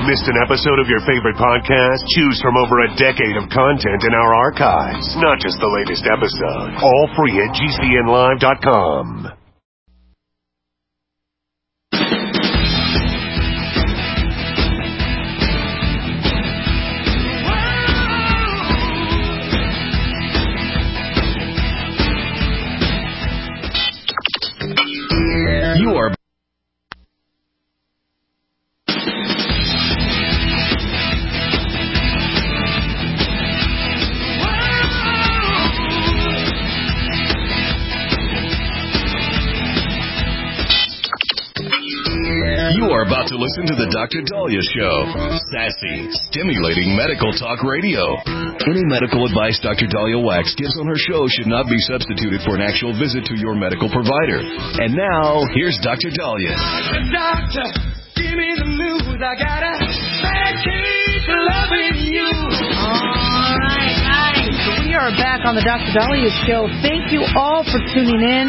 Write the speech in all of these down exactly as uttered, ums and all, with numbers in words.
Missed an episode of your favorite podcast? Choose from over a decade of content in our archives, not just the latest episode. All free at G C N live dot com. You are You are about to listen to the Doctor Dahlia Show. Sassy, stimulating medical talk radio. Any medical advice Doctor Dahlia Wax gives on her show should not be substituted for an actual visit to your medical provider. And now, here's Doctor Dahlia. Doctor, give me the news. I got a bad case of loving you. All right, guys. We are back on the Doctor Dahlia Show. Thank you all for tuning in.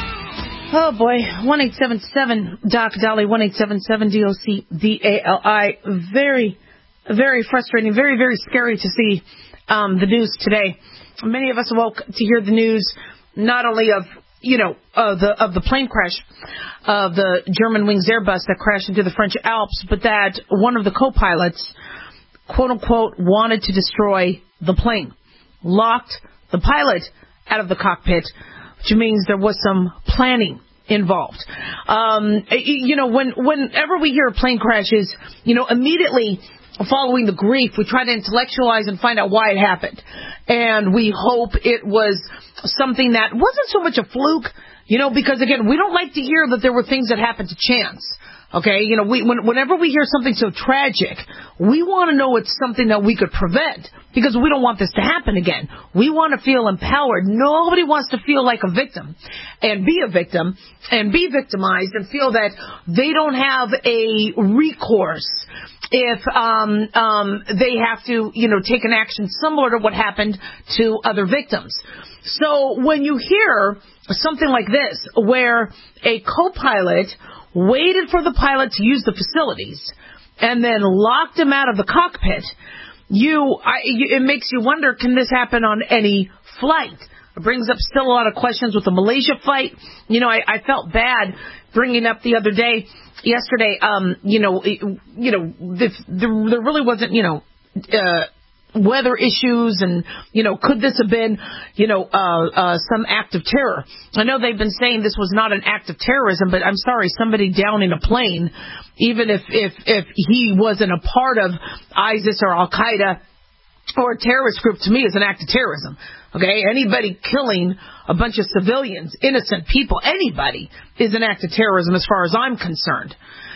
Oh, boy. one eight seven seven D O C Dahlia, one eight seven seven D O C D A L I. Very, very frustrating, very, very scary to see um, the news today. Many of us awoke to hear the news not only of, you know, uh, the of the plane crash of the Germanwings Airbus that crashed into the French Alps, but that one of the co-pilots, quote-unquote, wanted to destroy the plane, locked the pilot out of the cockpit, which means there was some planning involved. Um, you know, when whenever we hear plane crashes, you know, immediately following the grief, we try to intellectualize and find out why it happened. And we hope it was something that wasn't so much a fluke, you know, because, again, we don't like to hear that there were things that happened to chance. Okay, you know, we, when, whenever we hear something so tragic, we want to know it's something that we could prevent because we don't want this to happen again. We want to feel empowered. Nobody wants to feel like a victim and be a victim and be victimized and feel that they don't have a recourse if um, um, they have to, you know, take an action similar to what happened to other victims. So when you hear something like this, where a co-pilot waited for the pilot to use the facilities and then locked him out of the cockpit, you, I, you, it makes you wonder, can this happen on any flight? It brings up still a lot of questions with the Malaysia flight. You know, I, I felt bad bringing up the other day, yesterday, um, you know, it, you know, if there, there really wasn't, you know, uh, weather issues and, you know, could this have been, you know, uh, uh, some act of terror? I know they've been saying this was not an act of terrorism, but I'm sorry, somebody downing a plane, even if, if, if he wasn't a part of ISIS or Al-Qaeda or a terrorist group, to me is an act of terrorism. Okay, anybody killing a bunch of civilians, innocent people, anybody is an act of terrorism as far as I'm concerned.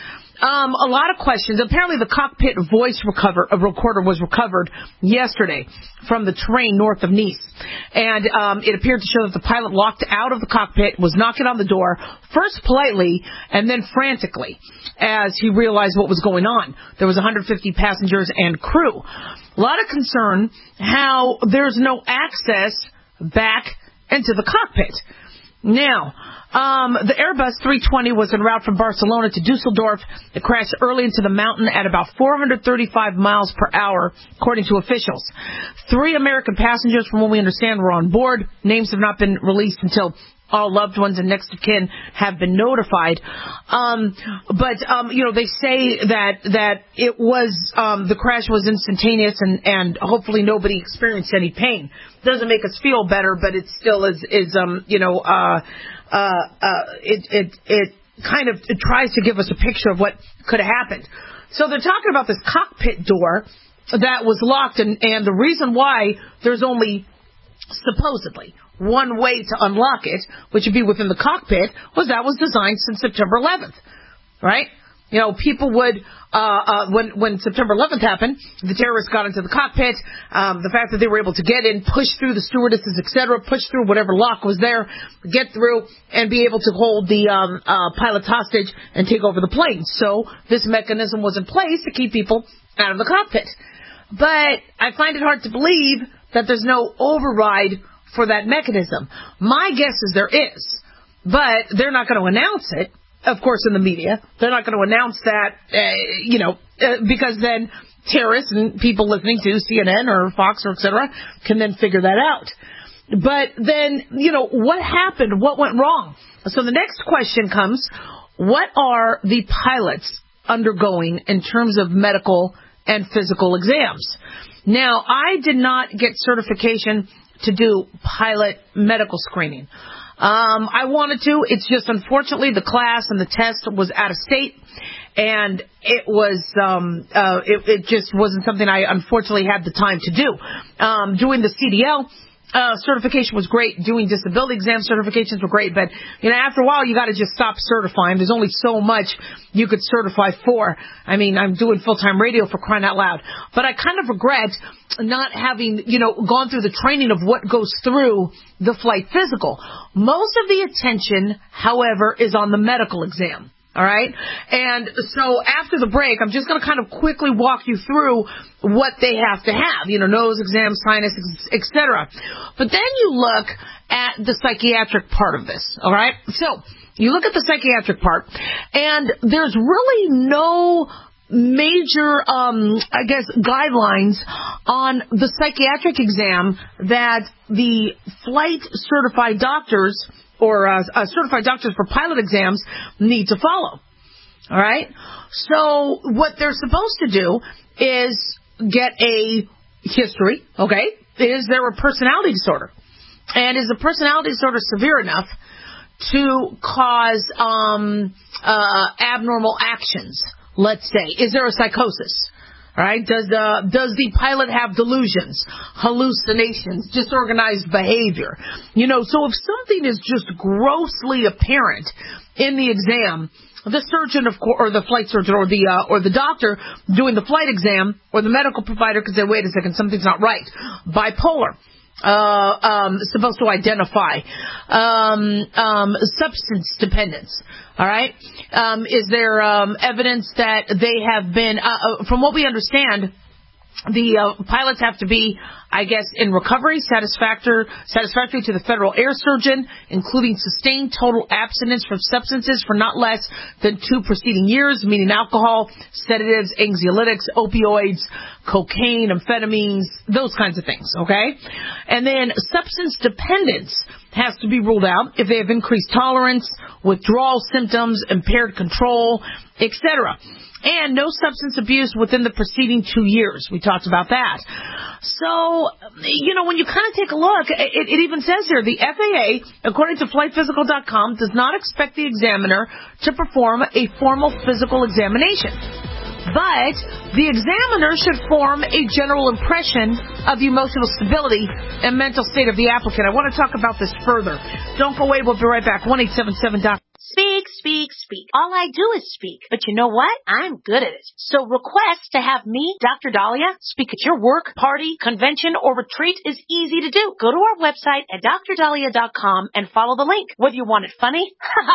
Um, a lot of questions. Apparently the cockpit voice recover, uh, recorder was recovered yesterday from the train north of Nice. And um, it appeared to show that the pilot locked out of the cockpit, was knocking on the door, first politely and then frantically, as he realized what was going on. There was one hundred fifty passengers and crew. A lot of concern how there's no access back into the cockpit. Now, um, the Airbus three twenty was en route from Barcelona to Dusseldorf. It crashed early into the mountain at about four hundred thirty-five miles per hour, according to officials. Three American passengers, from what we understand, were on board. Names have not been released until all loved ones and next of kin have been notified. Um, but, um, you know, they say that, that it was, um, the crash was instantaneous and, and hopefully nobody experienced any pain. Doesn't make us feel better, but it still is, is, um, you know, uh, uh, uh, it, it, it kind of it tries to give us a picture of what could have happened. So they're talking about this cockpit door that was locked, and, and the reason why there's only supposedly one way to unlock it, which would be within the cockpit, was that was designed since September eleventh, right? You know, people would, uh, uh, when, when September eleventh happened, the terrorists got into the cockpit, um, the fact that they were able to get in, push through the stewardesses, et cetera, push through whatever lock was there, get through, and be able to hold the um, uh, pilots hostage and take over the plane. So this mechanism was in place to keep people out of the cockpit. But I find it hard to believe that there's no override for that mechanism. My guess is there is, but they're not going to announce it. of course, in the media. They're not going to announce that, uh, you know, uh, because then terrorists and people listening to C N N or Fox or et cetera can then figure that out. But then, you know, what happened? What went wrong? So the next question comes, what are the pilots undergoing in terms of medical and physical exams? Now, I did not get certification to do pilot medical screening. Um, I wanted to. It's just, unfortunately, the class and the test was out of state, and it was, um, uh, it, it just wasn't something I unfortunately had the time to do. Um, doing the C D L Uh, certification was great. Doing disability exam certifications were great. But, you know, after a while, you got to just stop certifying. There's only so much you could certify for. I mean, I'm doing full-time radio, for crying out loud. But I kind of regret not having, you know, gone through the training of what goes through the flight physical. Most of the attention, however, is on the medical exam. All right. And so after the break, I'm just going to kind of quickly walk you through what they have to have, you know, nose exam, sinus, et cetera. But then you look at the psychiatric part of this. All right. So you look at the psychiatric part, and there's really no major, um, I guess, guidelines on the psychiatric exam that the flight certified doctors or uh, uh, certified doctors for pilot exams need to follow. All right? So what they're supposed to do is get a history, okay? Is there a personality disorder? And is the personality disorder severe enough to cause um, uh, abnormal actions, let's say? Is there a psychosis? All right. Does the does the pilot have delusions, hallucinations, disorganized behavior? You know, so if something is just grossly apparent in the exam, the surgeon, of course, or the flight surgeon, or the uh, or the doctor doing the flight exam, or the medical provider could say, "Wait a second, something's not right." Bipolar. Uh, um, supposed to identify um, um, substance dependence. All right. Um, is there um, evidence that they have been, uh, uh, from what we understand, the uh, pilots have to be, I guess, in recovery, satisfactory, satisfactory to the federal air surgeon, including sustained total abstinence from substances for not less than two preceding years, meaning alcohol, sedatives, anxiolytics, opioids, cocaine, amphetamines, those kinds of things, okay? And then substance dependence has to be ruled out if they have increased tolerance, withdrawal symptoms, impaired control, et cetera. And no substance abuse within the preceding two years. We talked about that. So, you know, when you kind of take a look, it, it even says here, the F A A, according to flight physical dot com, does not expect the examiner to perform a formal physical examination. But the examiner should form a general impression of the emotional stability and mental state of the applicant. I want to talk about this further. Don't go away. We'll be right back. one eight seven seven doc. Speak, speak, speak. All I do is speak. But you know what? I'm good at it. So request to have me, Doctor Dahlia, speak at your work, party, convention, or retreat is easy to do. Go to our website at dr dahlia dot com and follow the link. Whether you want it funny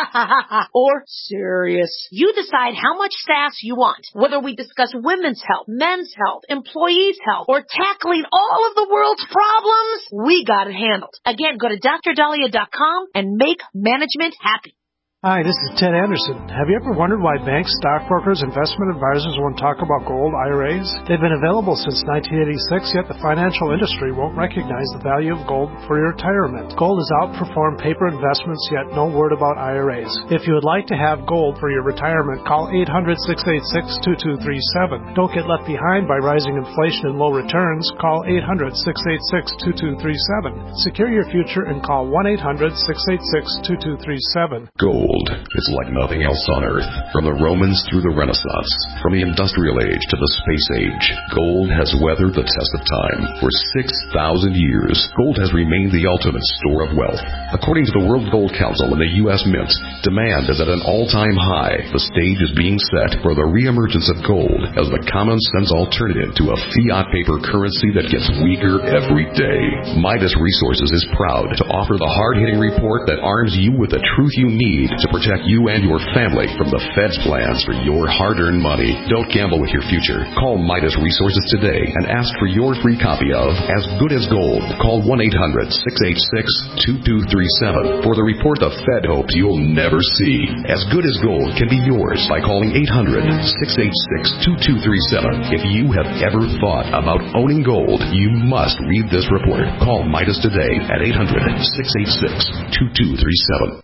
or serious, you decide how much sass you want. Whether we discuss women's health, men's health, employees' health, or tackling all of the world's problems, we got it handled. Again, go to dr dahlia dot com and make management happy. Hi, this is Ted Anderson. Have you ever wondered why banks, stockbrokers, investment advisors won't talk about gold I R As? They've been available since nineteen eighty-six, yet the financial industry won't recognize the value of gold for your retirement. Gold has outperformed paper investments, yet no word about I R As. If you would like to have gold for your retirement, call eight hundred, six eight six, two two three seven. Don't get left behind by rising inflation and low returns. Call eight hundred, six eight six, two two three seven. Secure your future and call one eight hundred, six eight six, two two three seven. Gold. It's like nothing else on Earth. From the Romans through the Renaissance, from the Industrial Age to the Space Age, gold has weathered the test of time. For six thousand years, gold has remained the ultimate store of wealth. According to the World Gold Council and the U S Mint, demand is at an all-time high. The stage is being set for the reemergence of gold as the common-sense alternative to a fiat paper currency that gets weaker every day. Midas Resources is proud to offer the hard-hitting report that arms you with the truth you need to protect you and your family from the Fed's plans for your hard-earned money. Don't gamble with your future. Call Midas Resources today and ask for your free copy of As Good as Gold. Call one eight hundred, six eight six, two two three three seven for the report the Fed hopes you'll never see. As good as gold can be yours by calling eight hundred, six eight six, two two three seven. If you have ever thought about owning gold, you must read this report. Call Midas today at eight hundred, six eight six, two two three seven.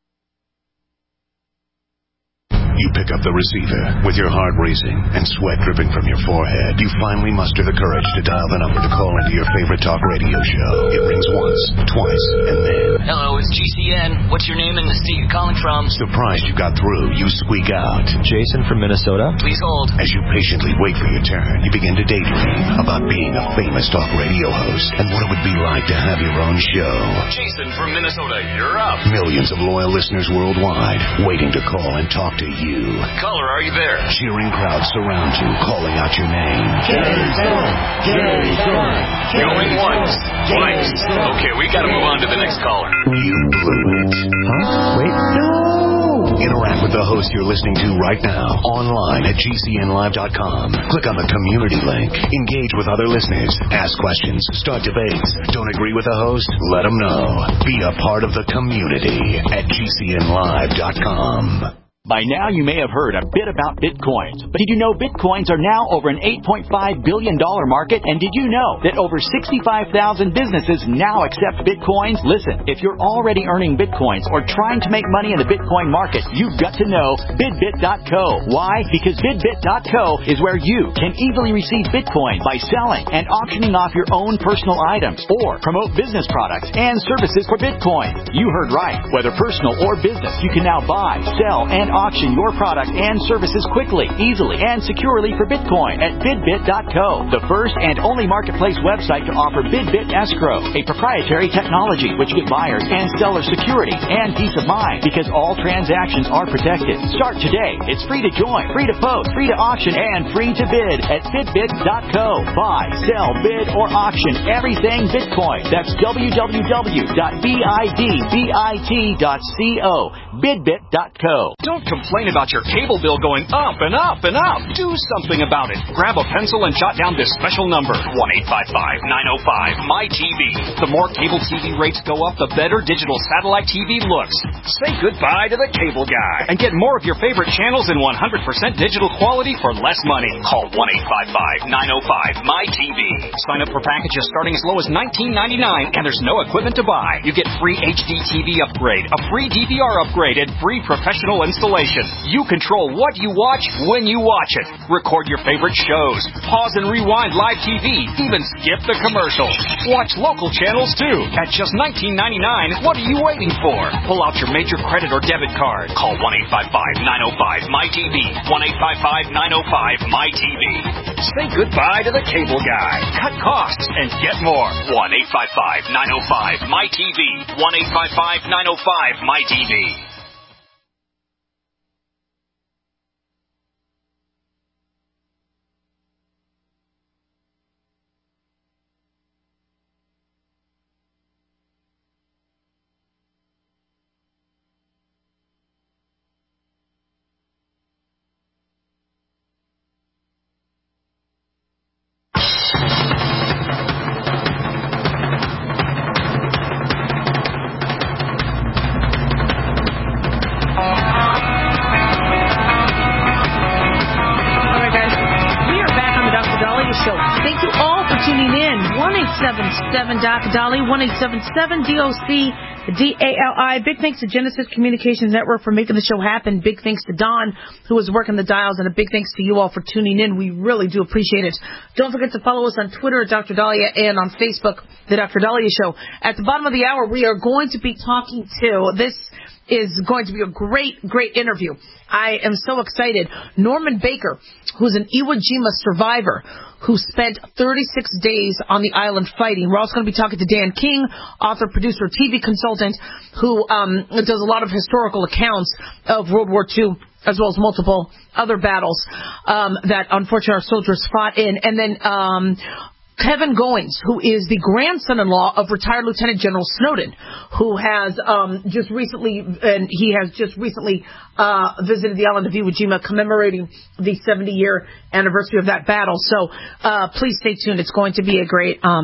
You pick up the receiver with your heart racing and sweat dripping from your forehead. You finally muster the courage to dial the number to call into your favorite talk radio show. It rings once, twice, and then... Hello, it's G C N. What's your name and the state you're calling from? Surprised you got through, you squeak out. Jason from Minnesota. Please hold. As you patiently wait for your turn, you begin to daydream about being a famous talk radio host and what it would be like to have your own show. Jason from Minnesota, you're up. Millions of loyal listeners worldwide waiting to call and talk to you. Caller, are you there? Cheering crowds surround you, calling out your name. Jerry Zorn! Jerry Zorn! Going once, twice. Okay, we gotta move on to the next caller. You blew it. Huh? Wait, no! Interact with the host you're listening to right now, online at G C N live dot com. Click on the community link. Engage with other listeners. Ask questions. Start debates. Don't agree with the host? Let them know. Be a part of the community at G C N live dot com. By now, you may have heard a bit about Bitcoins. But did you know Bitcoins are now over an eight point five billion dollars market? And did you know that over sixty-five thousand businesses now accept Bitcoins? Listen, if you're already earning Bitcoins or trying to make money in the Bitcoin market, you've got to know Bidbit dot co. Why? Because Bidbit dot co is where you can easily receive Bitcoin by selling and auctioning off your own personal items or promote business products and services for Bitcoin. You heard right. Whether personal or business, you can now buy, sell, and auction your product and services quickly, easily, and securely for Bitcoin at Bidbit dot co, the first and only marketplace website to offer Bidbit Escrow, a proprietary technology which gives buyers and sellers security and peace of mind because all transactions are protected. Start today. It's free to join, free to post, free to auction, and free to bid at Bidbit dot co. Buy, sell, bid, or auction everything Bitcoin. That's w w w dot bidbit dot co. Bidbit dot co. Don't complain about your cable bill going up and up and up. Do something about it. Grab a pencil and jot down this special number, one eight five five, nine oh five, M Y T V. The more cable T V rates go up, the better digital satellite T V looks. Say goodbye to the cable guy and get more of your favorite channels in one hundred percent digital quality for less money. Call one eight five five, nine oh five, M Y T V. Sign up for packages starting as low as nineteen ninety-nine, and there's no equipment to buy. You get free H D T V upgrade, a free D V R upgrade, and free professional installation. You control what you watch when you watch it. Record your favorite shows. Pause and rewind live T V. Even skip the commercials. Watch local channels too. At just nineteen ninety-nine, what are you waiting for? Pull out your major credit or debit card. Call one eight five five, nine oh five, M Y T V. one eight five five, nine oh five, M Y T V. Say goodbye to the cable guy. Cut costs and get more. one eight five five, nine oh five, M Y T V. one eight five five, nine oh five, M Y T V. Doc Dolly, one eight seven seven D O C D A L I. Big thanks to Genesis Communications Network for making the show happen. Big thanks to Don, who was working the dials, and a big thanks to you all for tuning in. We really do appreciate it. Don't forget to follow us on Twitter at Doctor Dahlia and on Facebook, The Doctor Dahlia Show. At the bottom of the hour, we are going to be talking to, this is going to be a great, great interview. I am so excited. Norman Baker, who's an Iwo Jima survivor who spent thirty-six days on the island fighting. We're also going to be talking to Dan King, author, producer, T V consultant, who um, does a lot of historical accounts of World War Two, as well as multiple other battles um, that, unfortunately, our soldiers fought in. And then um, Kevin Goins, who is the grandson-in-law of retired Lieutenant General Snowden, who has um, just recently, and he has just recently uh, visited the island of Iwo Jima, commemorating the seventy-year anniversary of that battle. So uh, please stay tuned. It's going to be a great, um,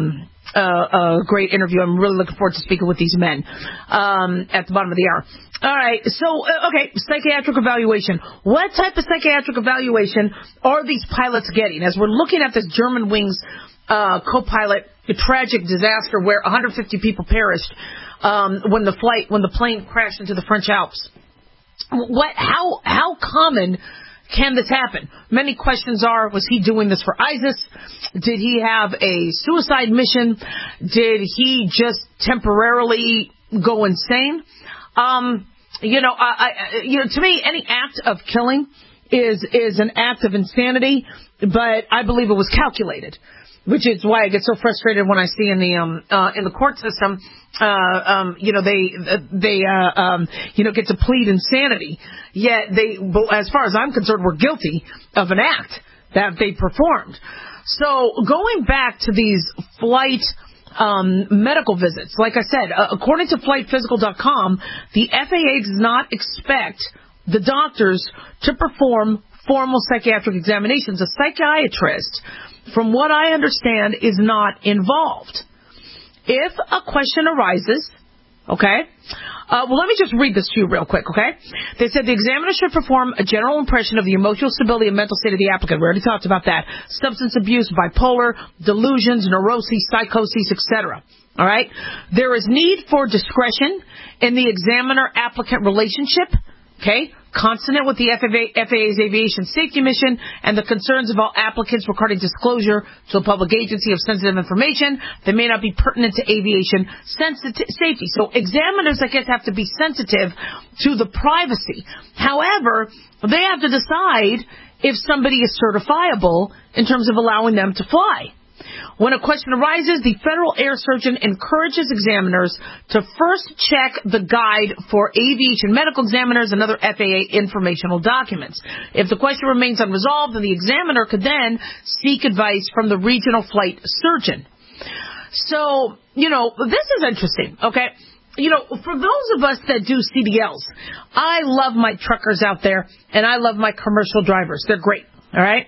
uh, a great interview. I'm really looking forward to speaking with these men um, at the bottom of the hour. All right, so, uh, okay, psychiatric evaluation. What type of psychiatric evaluation are these pilots getting? As we're looking at this Germanwings uh, co-pilot a tragic disaster where one hundred fifty people perished um, when the flight, when the plane crashed into the French Alps. What? How? How common can this happen? Many questions are: was he doing this for ISIS? Did he have a suicide mission? Did he just temporarily go insane? Um, you know, I, I, you know, to me, any act of killing is is an act of insanity, but I believe it was calculated. Which is why I get so frustrated when I see in the um uh, in the court system, uh um you know they they uh, um you know get to plead insanity, yet they, as far as I'm concerned, were guilty of an act that they performed. So going back to these flight um medical visits, like I said, uh, according to flight physical dot com, the F A A does not expect the doctors to perform formal psychiatric examinations. A psychiatrist, from what I understand, is not involved. If a question arises, okay, uh, well, let me just read this to you real quick, okay? They said the examiner should perform a general impression of the emotional stability and mental state of the applicant. We already talked about that. Substance abuse, bipolar, delusions, neuroses, psychoses, et cetera. All right? There is need for discretion in the examiner-applicant relationship, okay, consonant with the F A A's aviation safety mission and the concerns of all applicants regarding disclosure to a public agency of sensitive information that may not be pertinent to aviation sensitive safety. So examiners, I guess, have to be sensitive to the privacy. However, they have to decide if somebody is certifiable in terms of allowing them to fly. When a question arises, the Federal Air Surgeon encourages examiners to first check the guide for aviation medical examiners and other F A A informational documents. If the question remains unresolved, then the examiner could then seek advice from the regional flight surgeon. So, you know, this is interesting, okay? You know, for those of us that do C D Ls, I love my truckers out there, and I love my commercial drivers. They're great, all right?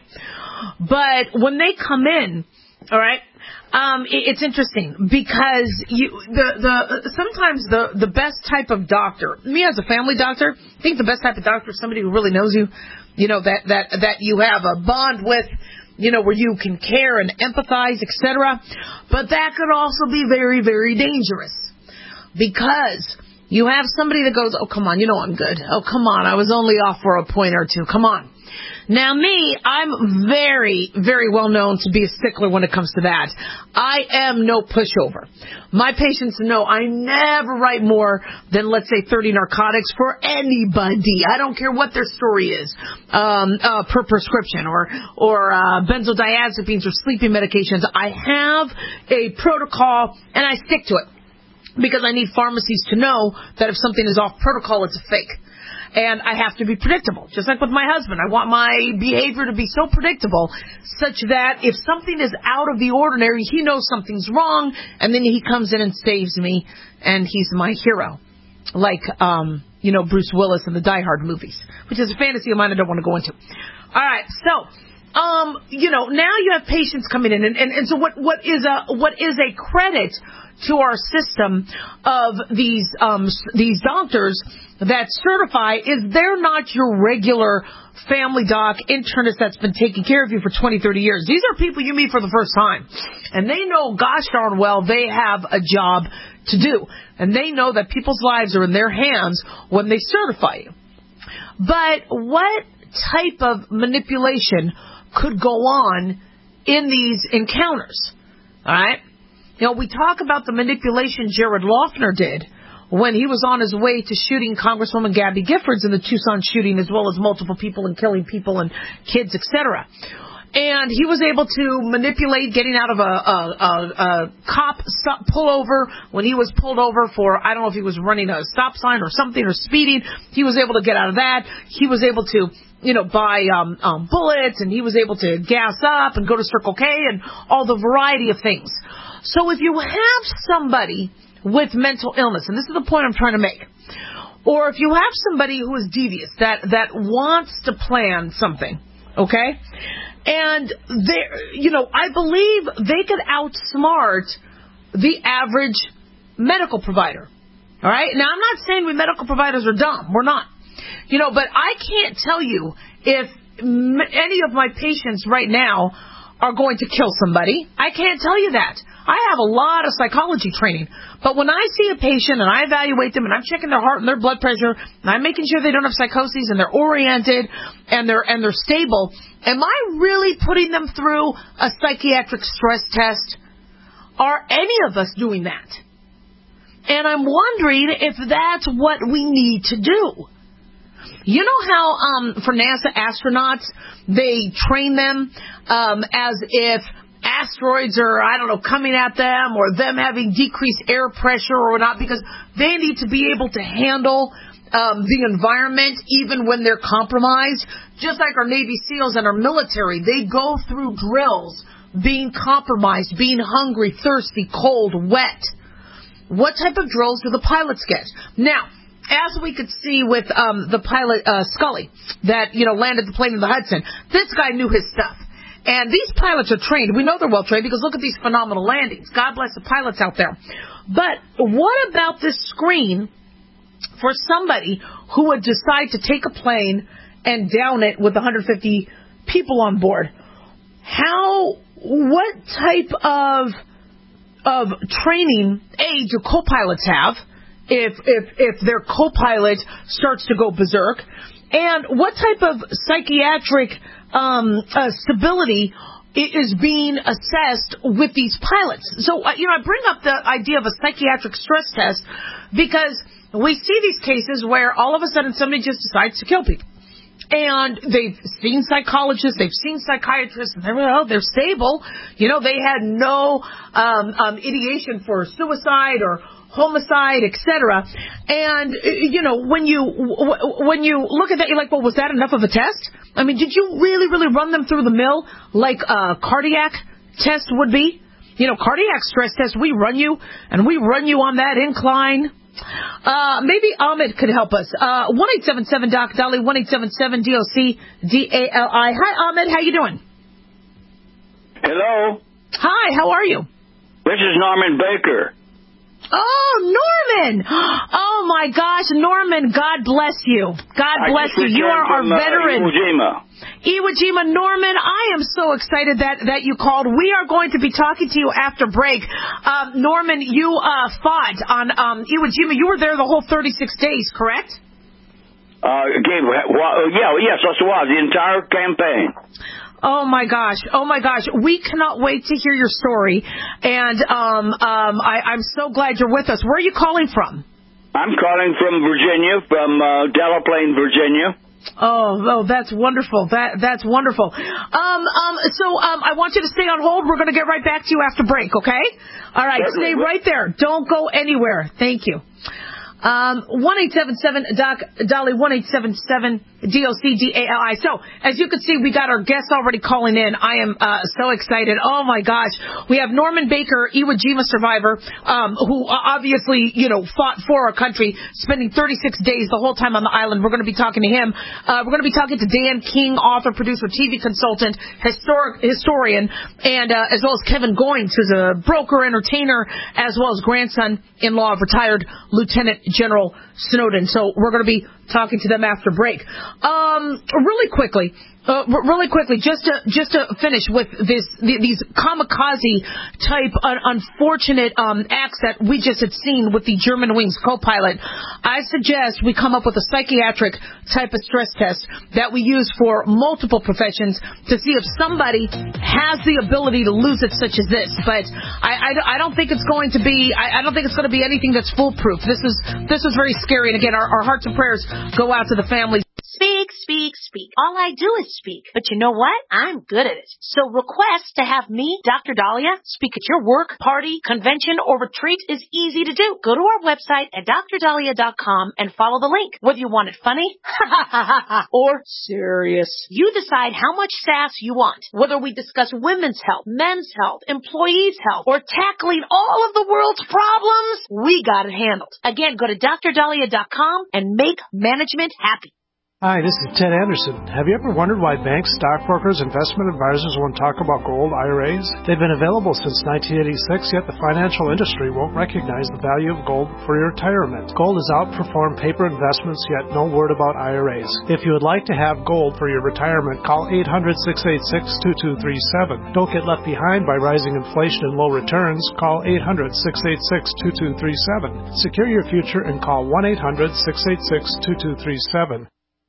But when they come in, all right, um, it, it's interesting because you the the sometimes the the best type of doctor, me as a family doctor, I think the best type of doctor is somebody who really knows you, you know, that that that you have a bond with, you know, where you can care and empathize, et cetera. But that could also be very, very dangerous because you have somebody that goes, oh, come on, you know I'm good. Oh, come on, I was only off for a point or two. Come on. Now, me, I'm very, very well known to be a stickler when it comes to that. I am no pushover. My patients know I never write more than, let's say, thirty narcotics for anybody. I don't care what their story is, um, uh, per prescription or, or uh, benzodiazepines or sleeping medications. I have a protocol, and I stick to it because I need pharmacies to know that if something is off protocol, it's a fake. And I have to be predictable. Just like with my husband, I want my behavior to be so predictable such that if something is out of the ordinary, he knows something's wrong, and then he comes in and saves me, and he's my hero. Like, um, you know, Bruce Willis in the Die Hard movies, which is a fantasy of mine I don't want to go into. All right, so, um, you know, now you have patients coming in, and, and, and so what, what is a what is a credit to our system of these um, these doctors that certify is they're not your regular family doc internist that's been taking care of you for twenty, thirty years. These are people you meet for the first time. And they know, gosh darn well, they have a job to do. And they know that people's lives are in their hands when they certify you. But what type of manipulation could go on in these encounters? All right? You know, we talk about the manipulation Jared Loughner did when he was on his way to shooting Congresswoman Gabby Giffords in the Tucson shooting, as well as multiple people and killing people and kids, et cetera. And he was able to manipulate getting out of a, a, a, a cop stop, pullover when he was pulled over for, I don't know if he was running a stop sign or something or speeding. He was able to get out of that. He was able to, you know, buy um, um, bullets, and he was able to gas up and go to Circle K and all the variety of things. So if you have somebody with mental illness, and this is the point I'm trying to make, or if you have somebody who is devious, that, that wants to plan something, okay, and they, you know, I believe they could outsmart the average medical provider. All right? Now, I'm not saying we medical providers are dumb. We're not. You know, but I can't tell you if m- any of my patients right now are going to kill somebody. I can't tell you that. I have a lot of psychology training. But when I see a patient and I evaluate them and I'm checking their heart and their blood pressure and I'm making sure they don't have psychoses and they're oriented and they're and they're stable, am I really putting them through a psychiatric stress test? Are any of us doing that? And I'm wondering if that's what we need to do. You know how um, for NASA astronauts, they train them um, as if asteroids are, I don't know, coming at them or them having decreased air pressure or not, because they need to be able to handle um, the environment even when they're compromised. Just like our Navy SEALs and our military, they go through drills being compromised, being hungry, thirsty, cold, wet. What type of drills do the pilots get? Now, as we could see with um, the pilot uh, Scully that, you know, landed the plane in the Hudson, this guy knew his stuff. And these pilots are trained. We know they're well trained because look at these phenomenal landings. God bless the pilots out there. But what about this screen for somebody who would decide to take a plane and down it with one hundred fifty people on board? How, what type of of training, A, do co-pilots have if if if their co-pilot starts to go berserk? And what type of psychiatric um, uh, stability is being assessed with these pilots? So, uh, you know, I bring up the idea of a psychiatric stress test because we see these cases where all of a sudden somebody just decides to kill people. And they've seen psychologists, they've seen psychiatrists, and they're, well, they're stable. You know, they had no um, um, ideation for suicide or homicide, et cetera. And, you know, when you when you look at that, you're like, well, was that enough of a test? I mean, did you really, really run them through the mill like a cardiac test would be? You know, cardiac stress test, we run you, and we run you on that incline. Uh, maybe Ahmed could help us. Uh, one eight seven seven Doc Dolly, one eight seven seven D O C D A L I. Hi, Ahmed. How you doing? Hello. Hi, how are you? This is Norman Baker. Oh, Norman! Oh, my gosh, Norman, God bless you. God bless you. You are our from, uh, veteran. Iwo Jima. Iwo Jima. Norman, I am so excited that, that you called. We are going to be talking to you after break. Um, Norman, you uh, fought on um, Iwo Jima. You were there the whole thirty-six days, correct? Uh, Gabe, well, yeah, yes, that's was the entire campaign. Oh, my gosh. Oh, my gosh. We cannot wait to hear your story. And um, um, I, I'm so glad you're with us. Where are you calling from? I'm calling from Virginia, from uh, Delaplane, Virginia. Oh, oh, that's wonderful. That That's wonderful. Um, um, so um, I want you to stay on hold. We're going to get right back to you after break, okay? All right. Certainly. Stay right there. Don't go anywhere. Thank you. Um, one eight seven seven Doc Dolly, one eight seven seven D O C D A L I. So, as you can see, we got our guests already calling in. I am uh, so excited. Oh, my gosh. We have Norman Baker, Iwo Jima survivor, um, who obviously, you know, fought for our country, spending thirty-six days the whole time on the island. We're going to be talking to him. Uh, we're going to be talking to Dan King, author, producer, T V consultant, historic, historian, and uh, as well as Kevin Goins, who's a broker, entertainer, as well as grandson-in-law of retired Lieutenant General Snowden. So we're going to be talking to them after break. Um, really quickly, uh, really quickly, just to just to finish with this, these kamikaze type uh, unfortunate um, acts that we just had seen with the Germanwings co-pilot. I suggest we come up with a psychiatric type of stress test that we use for multiple professions to see if somebody has the ability to lose it, such as this. But I, I, I don't think it's going to be. I, I don't think it's going to be anything that's foolproof. This is this is very scary. And again, our, our hearts and prayers go out to the families. Speak, speak, speak. All I do is speak. But you know what? I'm good at it. So request to have me, Doctor Dahlia, speak at your work, party, convention, or retreat is easy to do. Go to our website at D R dahlia dot com and follow the link. Whether you want it funny or serious, you decide how much sass you want. Whether we discuss women's health, men's health, employees' health, or tackling all of the world's problems, we got it handled. Again, go to D R dahlia dot com and make management happy. Hi, this is Ted Anderson. Have you ever wondered why banks, stockbrokers, investment advisors won't talk about gold I R As? They've been available since nineteen eighty-six, yet the financial industry won't recognize the value of gold for your retirement. Gold has outperformed paper investments, yet no word about I R As. If you would like to have gold for your retirement, call eight hundred, six eight six, two two three seven. Don't get left behind by rising inflation and low returns. Call eight hundred, six eight six, two two three seven. Secure your future and call one eight hundred, six eight six, two two three seven.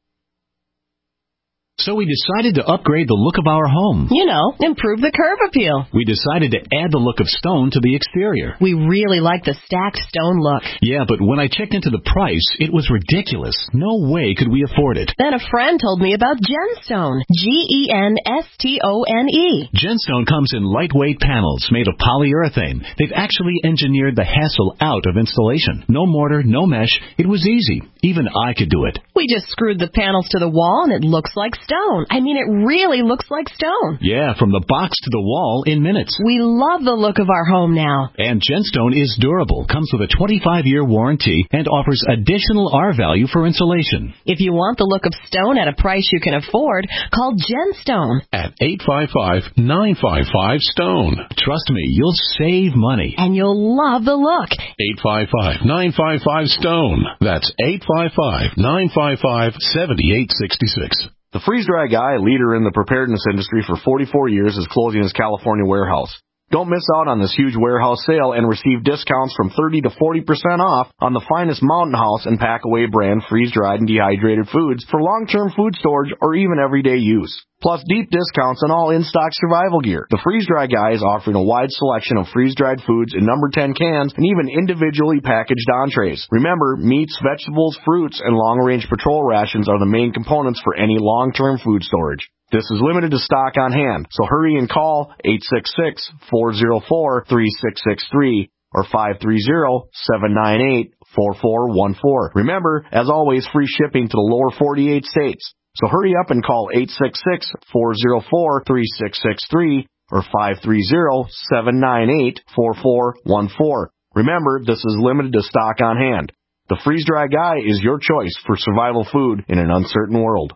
So we decided to upgrade the look of our home. You know, improve the curb appeal. We decided to add the look of stone to the exterior. We really like the stacked stone look. Yeah, but when I checked into the price, it was ridiculous. No way could we afford it. Then a friend told me about Genstone. G E N S T O N E. Genstone comes in lightweight panels made of polyurethane. They've actually engineered the hassle out of installation. No mortar, no mesh. It was easy. Even I could do it. We just screwed the panels to the wall and it looks like stone. I mean, it really looks like stone. Yeah, from the box to the wall in minutes. We love the look of our home now. And Genstone is durable, comes with a twenty-five year warranty, and offers additional R value for insulation. If you want the look of stone at a price you can afford, call Genstone at eight five five, nine five five, STONE. Trust me, you'll save money. And you'll love the look. eight five five, nine five five, STONE. That's eight five five, nine five five, seven eight six six. The Freeze Dry Guy, leader in the preparedness industry for forty-four years, is closing his California warehouse. Don't miss out on this huge warehouse sale and receive discounts from thirty to forty percent off on the finest Mountain House and Packaway brand freeze-dried and dehydrated foods for long-term food storage or even everyday use. Plus deep discounts on all in-stock survival gear. The Freeze Dry Guy is offering a wide selection of freeze-dried foods in number ten cans and even individually packaged entrees. Remember, meats, vegetables, fruits, and long-range patrol rations are the main components for any long-term food storage. This is limited to stock on hand, so hurry and call eight six six, four zero four, three six six three or five three zero, seven nine eight, four four one four. Remember, as always, free shipping to the lower forty-eight states. So hurry up and call eight six six, four zero four, three six six three or five three zero, seven nine eight, four four one four. Remember, this is limited to stock on hand. The Freeze Dry Guy is your choice for survival food in an uncertain world.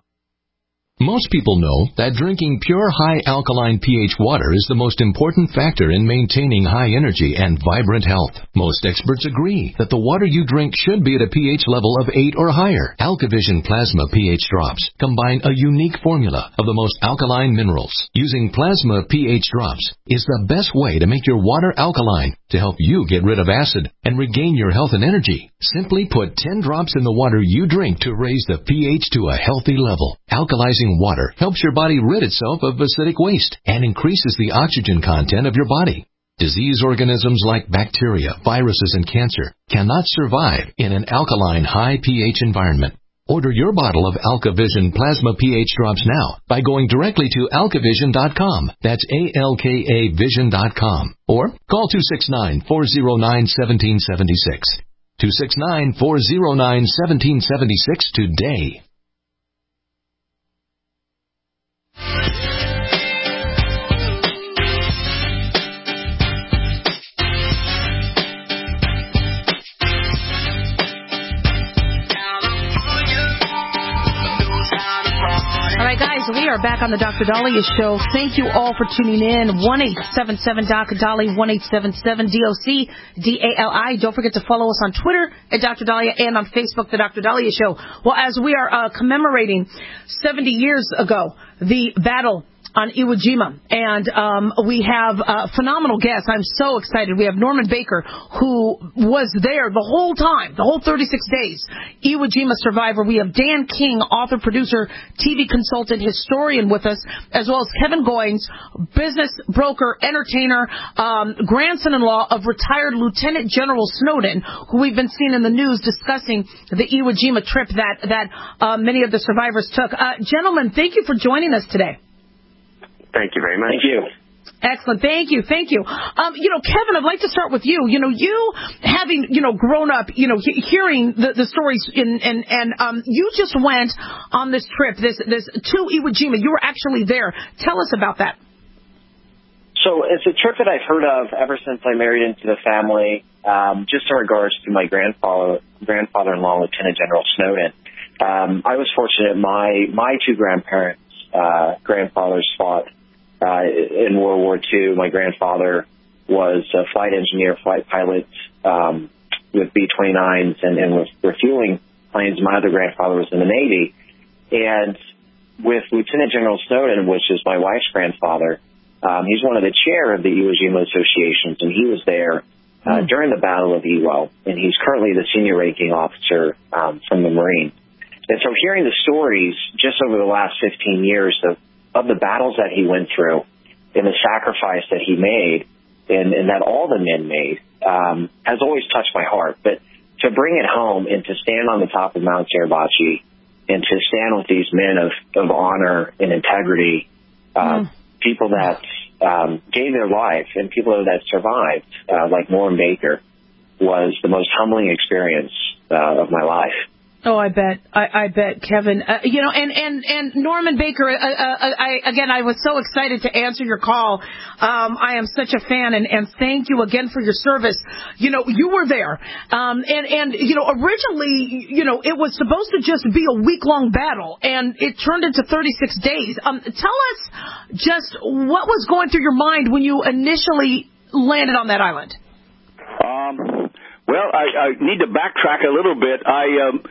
Most people know that drinking pure high alkaline pH water is the most important factor in maintaining high energy and vibrant health. Most experts agree that the water you drink should be at a pH level of eight or higher. AlkaVision Plasma pH drops combine a unique formula of the most alkaline minerals. Using Plasma pH drops is the best way to make your water alkaline to help you get rid of acid and regain your health and energy. Simply put ten drops in the water you drink to raise the pH to a healthy level. Alkalizing water helps your body rid itself of acidic waste and increases the oxygen content of your body. Disease organisms like bacteria, viruses, and cancer cannot survive in an alkaline high pH environment. Order your bottle of AlkaVision Plasma pH drops now by going directly to alka vision dot com. That's A L K A vision dot com. Or call two six nine, four zero nine, one seven seven six. two six nine, four zero nine, one seven seven six today. All right, guys, we are back on the Doctor Daliah Show. Thank you all for tuning in. one eight seven seven D O C Dali, one eight seven seven D O C D A L I. Don't forget to follow us on Twitter at Doctor Daliah and on Facebook, the Doctor Daliah Show. Well, as we are uh, commemorating seventy years ago, the battle on Iwo Jima, and um, we have uh, phenomenal guests. I'm so excited. We have Norman Baker, who was there the whole time, the whole thirty-six days, Iwo Jima survivor. We have Dan King, author, producer, T V consultant, historian with us, as well as Kevin Goins, business broker, entertainer, um, grandson-in-law of retired Lieutenant General Snowden, who we've been seeing in the news discussing the Iwo Jima trip that, that uh, many of the survivors took. Uh, gentlemen, thank you for joining us today. Thank you very much. Thank you. Excellent. Thank you. Thank you. Um, you know, Kevin, I'd like to start with you. You know, you having, you know, grown up, you know, he- hearing the, the stories in, and, and, um, you just went on this trip, this, this to Iwo Jima. You were actually there. Tell us about that. So it's a trip that I've heard of ever since I married into the family, um, just in regards to my grandfather, grandfather-in-law, Lieutenant General Snowden. um, I was fortunate. My my two grandparents, uh, grandfathers fought uh, in World War Two. My grandfather was a flight engineer, flight pilot um, with B twenty-nines and, and was refueling planes. My other grandfather was in the Navy. And with Lieutenant General Snowden, which is my wife's grandfather, um, he's one of the chair of the Iwo Jima associations, and he was there uh, mm. during the Battle of Iwo, and he's currently the senior ranking officer um, from the Marine. And so hearing the stories just over the last fifteen years of, of the battles that he went through and the sacrifice that he made and, and that all the men made um, has always touched my heart. But to bring it home and to stand on the top of Mount Suribachi and to stand with these men of, of honor and integrity, uh, mm. people that um, gave their life and people that survived, uh, like Norm Baker, was the most humbling experience uh, of my life. Oh, I bet. I, I bet, Kevin. Uh, you know, and, and, and Norman Baker, uh, uh, I, again, I was so excited to answer your call. Um, I am such a fan, and, and thank you again for your service. You know, you were there. Um, and, and, you know, originally, you know, it was supposed to just be a week-long battle, and it turned into thirty-six days. Um, tell us just what was going through your mind when you initially landed on that island. Um, well, I, I need to backtrack a little bit. I, um,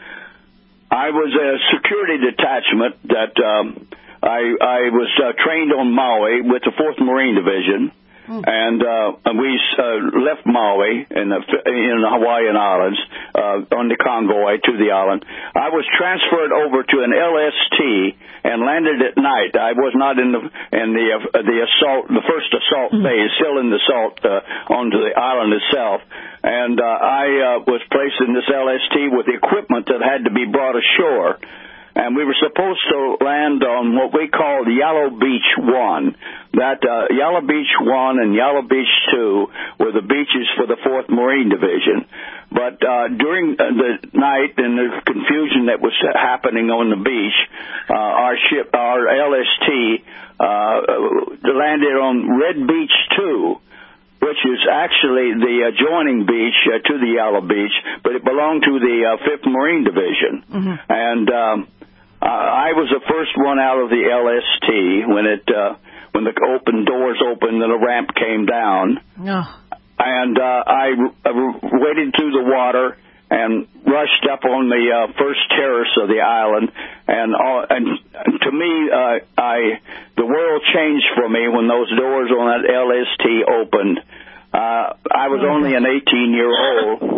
I was a security detachment that um, I, I was uh, trained on Maui with the fourth Marine Division, mm. and uh, we uh, left Maui in the, in the Hawaiian Islands uh, on the convoy to the island. I was transferred over to an L S T and landed at night. I was not in the in the uh, the assault, the first assault mm. phase, still in the assault uh, onto the island itself. And uh, I uh, was placed in this L S T with equipment that had to be brought ashore. And we were supposed to land on what we called Yellow Beach one. That uh, Yellow Beach one and Yellow Beach two were the beaches for the fourth Marine Division. But uh, during the night and the confusion that was happening on the beach, uh, our ship, our L S T, uh, landed on Red Beach two, which is actually the adjoining beach uh, to the Yellow Beach, but it belonged to the uh, fifth Marine Division. Mm-hmm. And um, uh, I was the first one out of the L S T when it uh, when the open doors opened and the ramp came down. Oh. And uh, I r- waded through the water and rushed up on the uh, first terrace of the island, and all, and to me, uh, I the world changed for me when those doors on that L S T opened. Uh, I was only an eighteen-year-old,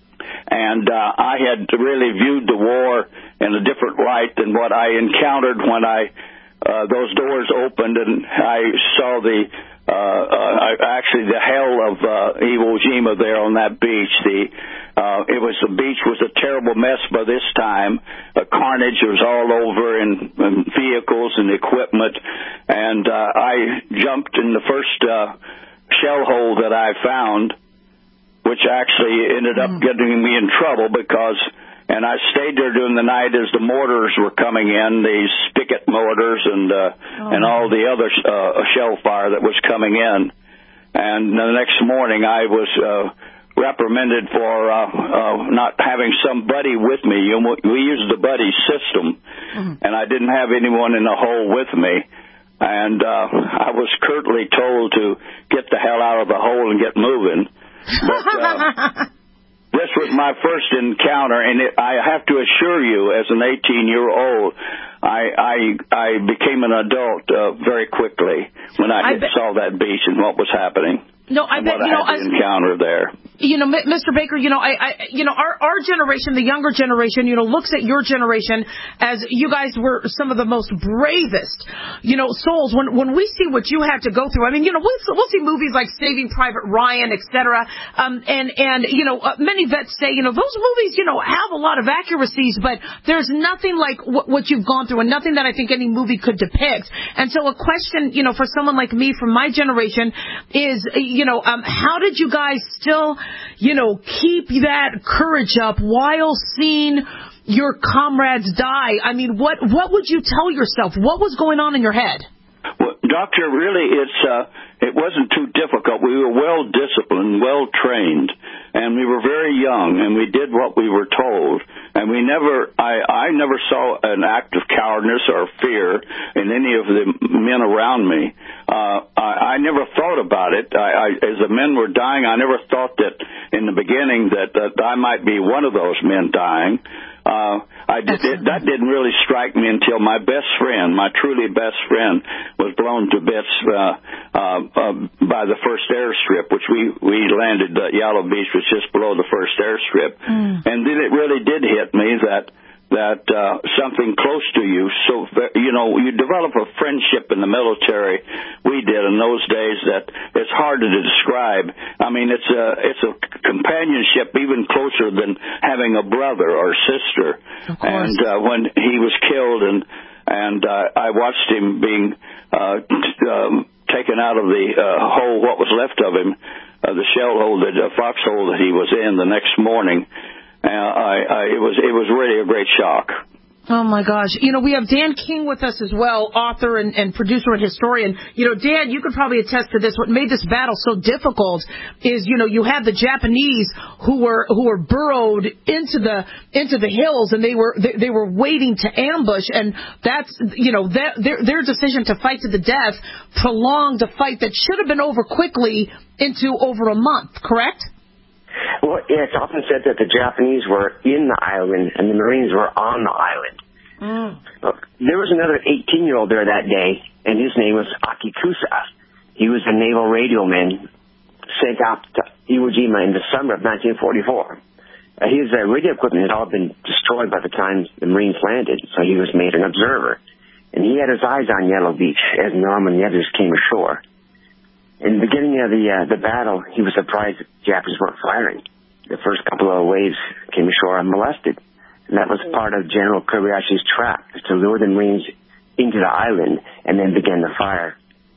and uh, I had really viewed the war in a different light than what I encountered when I uh, those doors opened, and I saw the uh, uh, actually the hell of uh, Iwo Jima there on that beach. The Uh, it was the beach was a terrible mess by this time. Uh, carnage was all over in, in vehicles and equipment, and uh, I jumped in the first uh, shell hole that I found, which actually ended up mm. getting me in trouble because, and I stayed there during the night as the mortars were coming in, these spigot mortars and uh, oh. and all the other uh, shell fire that was coming in, and the next morning I was. Uh, reprimanded for uh, uh, not having some buddy with me. You know, we used the buddy system, mm-hmm. and I didn't have anyone in the hole with me. And uh, I was curtly told to get the hell out of the hole and get moving. But uh, this was my first encounter, and it, I have to assure you, as an eighteen-year-old, I, I I became an adult uh, very quickly when I, I be- saw that beach and what was happening. No, I bet, what you know, I had to encounter there. You know, Mister Baker, you know, I, I, you know, our, our generation, the younger generation, you know, looks at your generation as you guys were some of the most bravest, you know, souls. When, when we see what you had to go through, I mean, you know, we'll, we'll see movies like Saving Private Ryan, et cetera. Um, and, and, you know, uh, many vets say, you know, those movies, you know, have a lot of accuracies, but there's nothing like what, what you've gone through and nothing that I think any movie could depict. And so a question, you know, for someone like me from my generation is, you know, um, how did you guys still, you know, keep that courage up while seeing your comrades die? I mean, what what would you tell yourself? What was going on in your head? Well, Doctor, really, it's uh, it wasn't too difficult. We were well disciplined, well trained, and we were very young, and we did what we were told. And we never, I, I never saw an act of cowardice or fear in any of the men around me. Uh, I, I never thought about it. I, I, as the men were dying, I never thought that in the beginning that, that I might be one of those men dying. Uh, I did, it, that didn't really strike me until my best friend, my truly best friend, was blown to bits uh, uh, uh, by the first airstrip, which we, we landed at Yellow Beach, was just below the first airstrip. Mm. And then it really did hit me that that uh, something close to you, so, you know, you develop a friendship in the military, we did in those days, that it's hard to describe. I mean, it's a, it's a companionship even closer than having a brother or sister. And uh, when he was killed and, and uh, I watched him being uh, t- um, taken out of the uh, hole, what was left of him, uh, the shell hole, the uh, foxhole that he was in the next morning, Uh, I, I, it was it was really a great shock. Oh, my gosh. You know, we have Dan King with us as well, author and, and producer and historian. You know, Dan, you could probably attest to this. What made this battle so difficult is, you know, you had the Japanese who were who were burrowed into the into the hills, and they were they, they were waiting to ambush. And that's, you know, their, their their decision to fight to the death prolonged a fight that should have been over quickly into over a month, correct? Well, yeah, it's often said that the Japanese were in the island and the Marines were on the island. Mm. Look, there was another eighteen-year-old there that day, and his name was Akikusa. He was a naval radio man sent out to Iwo Jima in the summer of nineteen forty-four. Uh, his uh, radio equipment had all been destroyed by the time the Marines landed, so he was made an observer. And he had his eyes on Yellow Beach as Norman and the others came ashore. In the beginning of the uh, the battle, he was surprised that the Japanese weren't firing. The first couple of waves came ashore unmolested, and that was part of General Kobayashi's trap, to lure the Marines into the island and then begin the fire.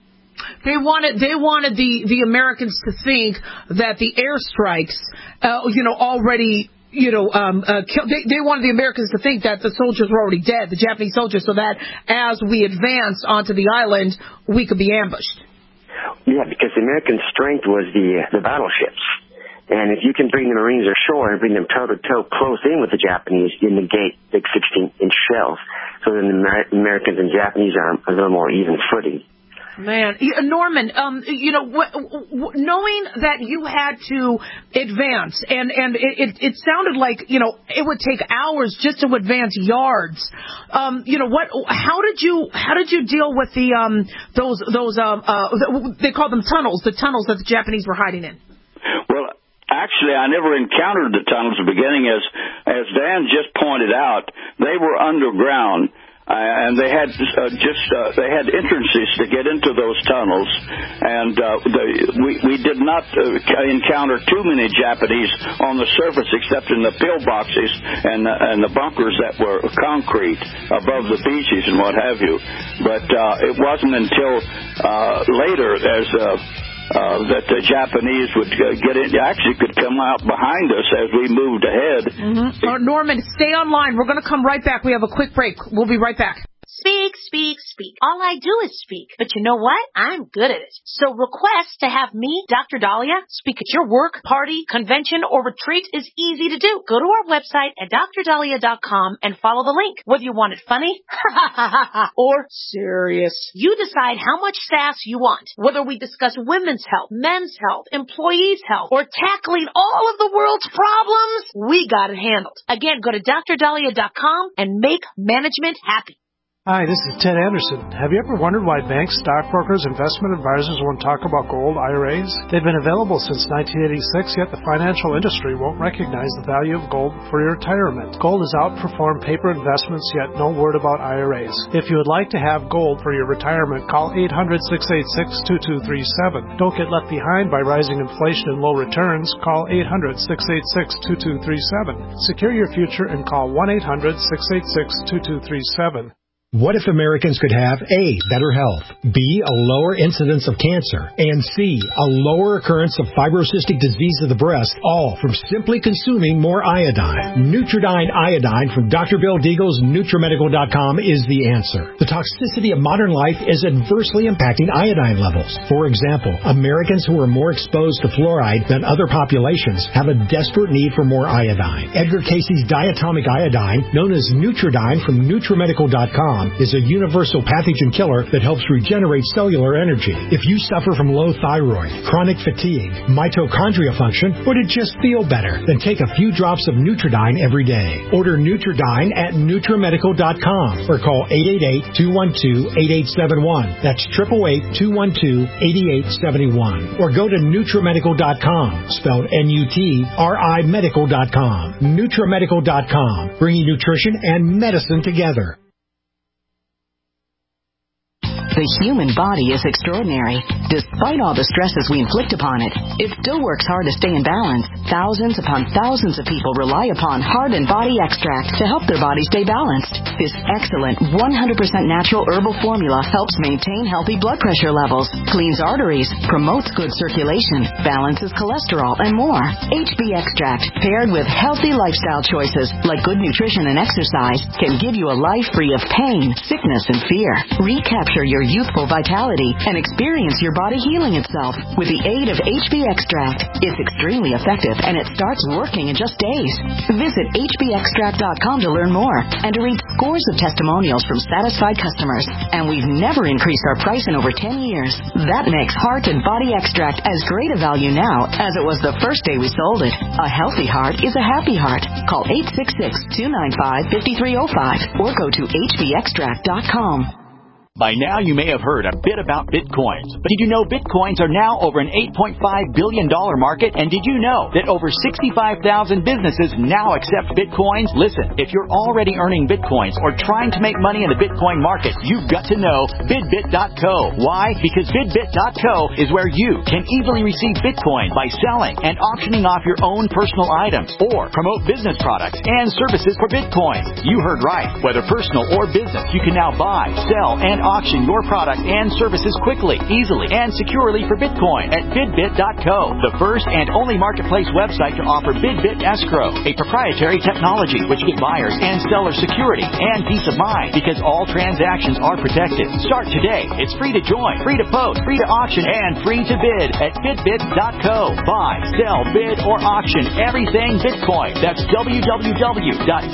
They wanted they wanted the, the Americans to think that the airstrikes, uh, you know, already. You know, um, uh, kill, they, they wanted the Americans to think that the soldiers were already dead, the Japanese soldiers, so that as we advanced onto the island, we could be ambushed. Yeah, because the American strength was the the battleships. And if you can bring the Marines ashore and bring them toe-to-toe close in with the Japanese, you negate big sixteen-inch shells. So then the Amer- Americans and Japanese are a little more even footing. Man, Norman, um, you know, w- w- knowing that you had to advance, and, and it, it, it sounded like, you know, it would take hours just to advance yards. Um, you know, what? How did you how did you deal with the um those those um uh they call them tunnels, the tunnels that the Japanese were hiding in? Well, actually, I never encountered the tunnels at the beginning. As as Dan just pointed out, they were underground. Uh, and they had uh, just uh, they had entrances to get into those tunnels, and uh, the, we we did not uh, encounter too many Japanese on the surface, except in the pillboxes and uh, and the bunkers that were concrete above the beaches and what have you. But uh, it wasn't until uh, later as uh, Uh, that the Japanese would uh, get in, actually could come out behind us as we moved ahead. Mm-hmm. Uh, Norman, stay online. We're going to come right back. We have a quick break. We'll be right back. Speak, speak, speak. All I do is speak. But you know what? I'm good at it. So request to have me, Doctor Dahlia, speak at your work, party, convention, or retreat is easy to do. Go to our website at dr dahlia dot com and follow the link. Whether you want it funny or serious, you decide how much sass you want. Whether we discuss women's health, men's health, employees' health, or tackling all of the world's problems, we got it handled. Again, go to dr dahlia dot com and make management happy. Hi, this is Ted Anderson. Have you ever wondered why banks, stockbrokers, investment advisors won't talk about gold I R As? They've been available since nineteen eighty-six, yet the financial industry won't recognize the value of gold for your retirement. Gold has outperformed paper investments, yet no word about I R As. If you would like to have gold for your retirement, call eight hundred, six eight six, two two three seven. Don't get left behind by rising inflation and low returns. Call eight hundred, six eight six, two two three seven. Secure your future and call one eight hundred, six eight six, two two three seven. What if Americans could have A, better health, B, a lower incidence of cancer, and C, a lower occurrence of fibrocystic disease of the breast, all from simply consuming more iodine? Nutridyne Iodine from Doctor Bill Deagle's Nutrimedical dot com is the answer. The toxicity of modern life is adversely impacting iodine levels. For example, Americans who are more exposed to fluoride than other populations have a desperate need for more iodine. Edgar Casey's diatomic iodine, known as Nutridyne from Nutrimedical dot com, is a universal pathogen killer that helps regenerate cellular energy. If you suffer from low thyroid, chronic fatigue, mitochondria function, or to just feel better, then take a few drops of Nutridyne every day. Order Nutridyne at Nutrimedical dot com or call eight eight eight, two one two, eight eight seven one. That's eight eight eight, two one two, eight eight seven one. Or go to Nutrimedical dot com, spelled N U T R I Medical dot com. Nutrimedical dot com, bringing nutrition and medicine together. The human body is extraordinary. Despite all the stresses we inflict upon it, it still works hard to stay in balance. Thousands upon thousands of people rely upon Heart and Body Extract to help their body stay balanced. This excellent one hundred percent natural herbal formula helps maintain healthy blood pressure levels, cleans arteries, promotes good circulation, balances cholesterol, and more. H B Extract, paired with healthy lifestyle choices like good nutrition and exercise, can give you a life free of pain, sickness, and fear. Recapture your youthful vitality and experience your body healing itself with the aid of H B Extract. It's extremely effective and it starts working in just days. Visit H B extract dot com to learn more and to read scores of testimonials from satisfied customers. And we've never increased our price in over ten years. That makes Heart and Body Extract as great a value now as it was the first day we sold it. A healthy heart is a happy heart. Call eight six six, two nine five, five three zero five or go to H B extract dot com. By now, you may have heard a bit about Bitcoins. But did you know Bitcoins are now over an eight point five billion dollars market? And did you know that over sixty-five thousand businesses now accept Bitcoins? Listen, if you're already earning Bitcoins or trying to make money in the Bitcoin market, you've got to know Bidbit dot co. Why? Because Bidbit dot co is where you can easily receive Bitcoin by selling and auctioning off your own personal items or promote business products and services for Bitcoin. You heard right. Whether personal or business, you can now buy, sell, and auction your product and services quickly, easily, and securely for Bitcoin at Bidbit dot co, the first and only marketplace website to offer Bidbit Escrow, a proprietary technology which gives buyers and sellers security and peace of mind because all transactions are protected. Start today. It's free to join, free to post, free to auction, and free to bid at Bidbit dot co. Buy, sell, bid, or auction everything Bitcoin. That's w w w dot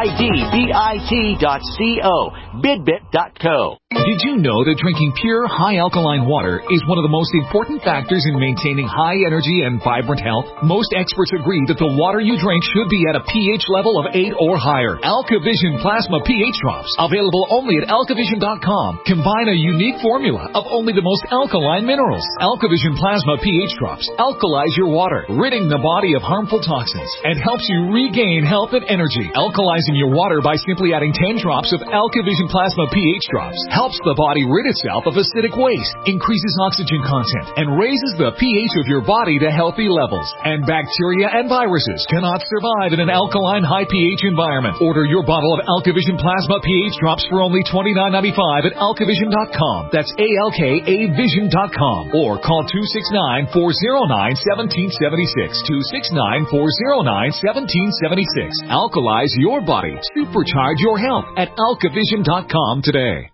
bidbit dot co. Bidbit dot co. Did you know that drinking pure, high alkaline water is one of the most important factors in maintaining high energy and vibrant health? Most experts agree that the water you drink should be at a pH level of eight or higher. AlkaVision Plasma pH Drops, available only at alkavision dot com, combine a unique formula of only the most alkaline minerals. AlkaVision Plasma pH Drops alkalize your water, ridding the body of harmful toxins, and helps you regain health and energy. Alkalizing your water by simply adding ten drops of AlkaVision Plasma pH Drops helps the body rid itself of acidic waste, increases oxygen content, and raises the pH of your body to healthy levels. And bacteria and viruses cannot survive in an alkaline high pH environment. Order your bottle of AlkaVision Plasma pH Drops for only twenty-nine ninety-five at alkavision dot com. That's A L K A vision dot com. Or call two six nine, four zero nine, one seven seven six. two six nine, four zero nine, one seven seven six. Alkalize your body. Supercharge your health at alkavision dot com today.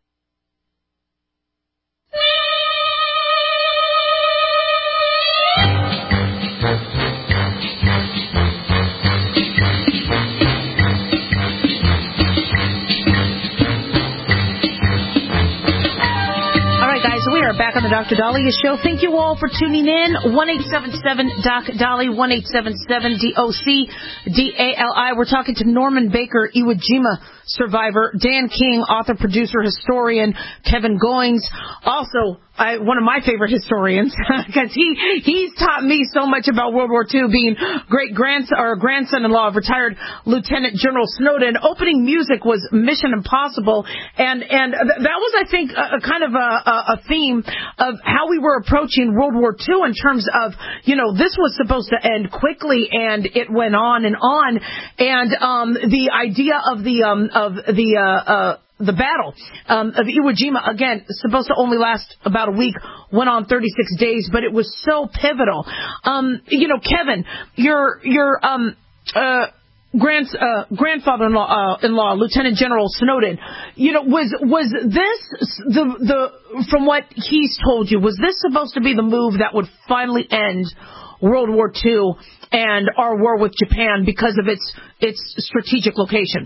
Back on the Doctor Dahlia Show. Thank you all for tuning in. one eight seven seven Doc Dali, one eight seven seven D O C D A L I. We're talking to Norman Baker, Iwo Jima survivor, Dan King, author, producer, historian, Kevin Goings, also I, one of my favorite historians, because he he's taught me so much about World War Two, being great grandson or grandson-in-law of retired Lieutenant General Snowden. Opening music was Mission Impossible, and and that was, I think, a, a kind of a, a theme of how we were approaching World War Two in terms of, you know, this was supposed to end quickly, and it went on and on, and um, the idea of the um, of the uh, uh, the battle um, of Iwo Jima, again, supposed to only last about a week, went on thirty-six days, but it was so pivotal. Um, you know, Kevin, your your um, uh, grand uh, grandfather-in-law, uh, in-law, Lieutenant General Snowden, you know, was was this the the from what he's told you, was this supposed to be the move that would finally end World War Two and our war with Japan because of its its strategic location?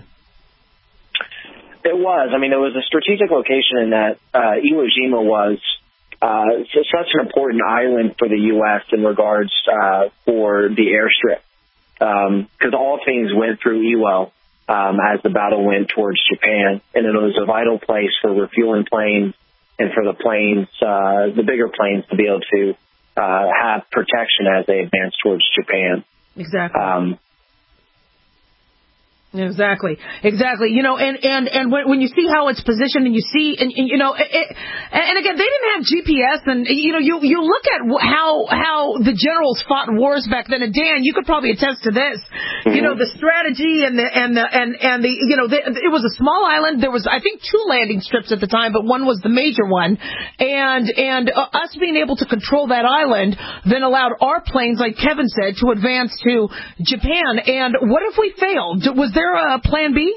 It was. I mean, it was a strategic location in that uh, Iwo Jima was uh, such an important island for the U S in regards uh, for the airstrip, because um, all things went through Iwo um, as the battle went towards Japan, and it was a vital place for refueling planes and for the planes, uh, the bigger planes, to be able to uh, have protection as they advanced towards Japan. Exactly. Um, Exactly, exactly. You know, and, and, and when, when you see how it's positioned and you see, and, and you know, it, it, and again, they didn't have G P S, and, you know, you, you look at how, how the generals fought wars back then, and Dan, you could probably attest to this, mm-hmm. you know, the strategy and the, and the, and, and the, you know, the, it was a small island. There was, I think, two landing strips at the time, but one was the major one. And, and uh, us being able to control that island then allowed our planes, like Kevin said, to advance to Japan. And what if we failed? Was there a plan B?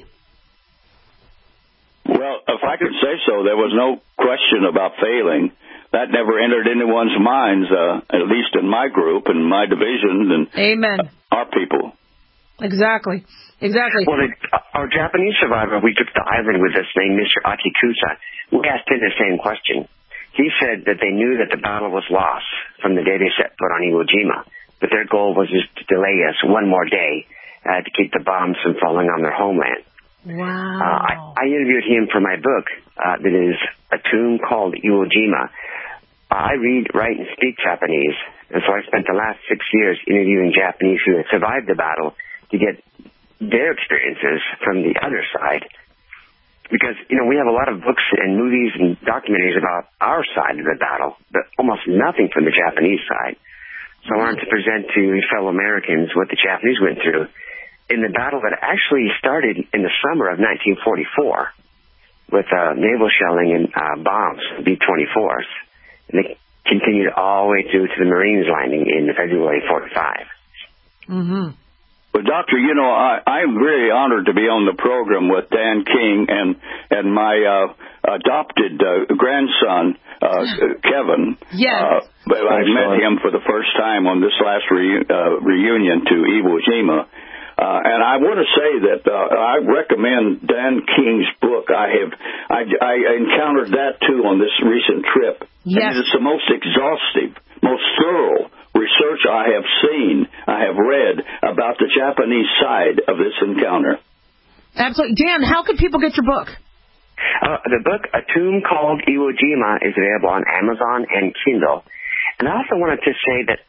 Well, if I could say so, there was no question about failing. That never entered anyone's minds, uh, at least in my group and my division and Amen. Uh, our people. Exactly. Exactly. Well, the, our Japanese survivor, we took the island with us, named Mister Akikusa. We asked him the same question. He said that they knew that the battle was lost from the day they set foot on Iwo Jima, but their goal was just to delay us one more day. Uh, to keep the bombs from falling on their homeland. Wow. Uh, I, I interviewed him for my book uh, that is A Tomb Called Iwo Jima. Uh, I read, write, and speak Japanese, and so I spent the last six years interviewing Japanese who had survived the battle to get their experiences from the other side. Because, you know, we have a lot of books and movies and documentaries about our side of the battle, but almost nothing from the Japanese side. So I wanted to present to fellow Americans what the Japanese went through in the battle that actually started in the summer of nineteen forty-four with uh, naval shelling and uh, bombs, B twenty-fours. And they continued all the way through to the Marines landing in February forty-five. Mm-hmm. Well, Doctor, you know, I, I'm very honored to be on the program with Dan King and, and my uh, adopted uh, grandson, uh, Kevin. Yes. Uh, but I met him for the first time on this last re- uh, reunion to Iwo Jima. Uh, and I want to say that uh, I recommend Dan King's book. I have I, I encountered that too on this recent trip. Yes. And it's the most exhaustive, most thorough research I have seen, I have read about the Japanese side of this encounter. Absolutely. Dan, how can people get your book? Uh, the book, A Tomb Called Iwo Jima, is available on Amazon and Kindle. And I also wanted to say that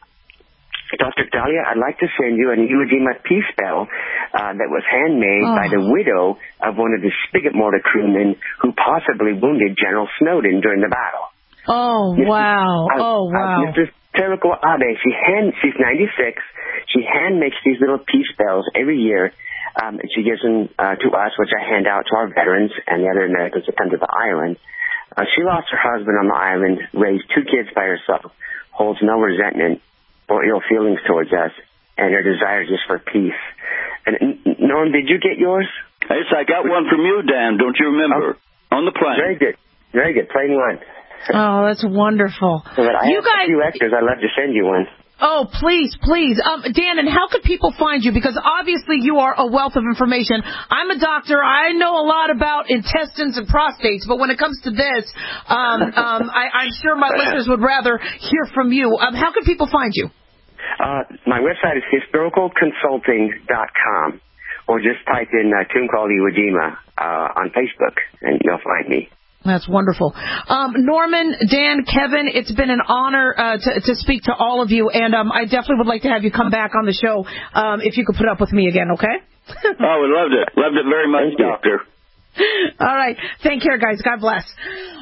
Doctor Dahlia, I'd like to send you an Iwo Jima peace bell uh, that was handmade oh. by the widow of one of the spigot mortar crewmen who possibly wounded General Snowden during the battle. Oh, Missus wow. Uh, oh, wow. Uh, Missus Terako Abe, she hand, she's ninety-six. She hand makes these little peace bells every year, um, and she gives them uh, to us, which I hand out to our veterans and the other Americans that come to the island. Uh, she lost her husband on the island, raised two kids by herself, holds no resentment or ill feelings towards us, and her desire just for peace. And Norm, did you get yours? Yes, I got one from you, Dan. Don't you remember? Oh. On the plane. Very good. Very good. Plain one. Oh, that's wonderful. So that I you have guys... a few extras. I'd love to send you one. Oh, please, please. Um, Dan, and how could people find you? Because obviously you are a wealth of information. I'm a doctor. I know a lot about intestines and prostates, but when it comes to this, um, um, I, I'm sure my listeners would rather hear from you. Um, how can people find you? Uh, my website is historical consulting dot com, or just type in uh, Tomb Called Iwo Jima uh, on Facebook, and you'll find me. That's wonderful. Um, Norman, Dan, Kevin, it's been an honor uh, to, to speak to all of you, and um, I definitely would like to have you come back on the show um, if you could put up with me again, okay? Oh, we loved it. Loved it very much, Doctor. All right. Take care, guys. God bless.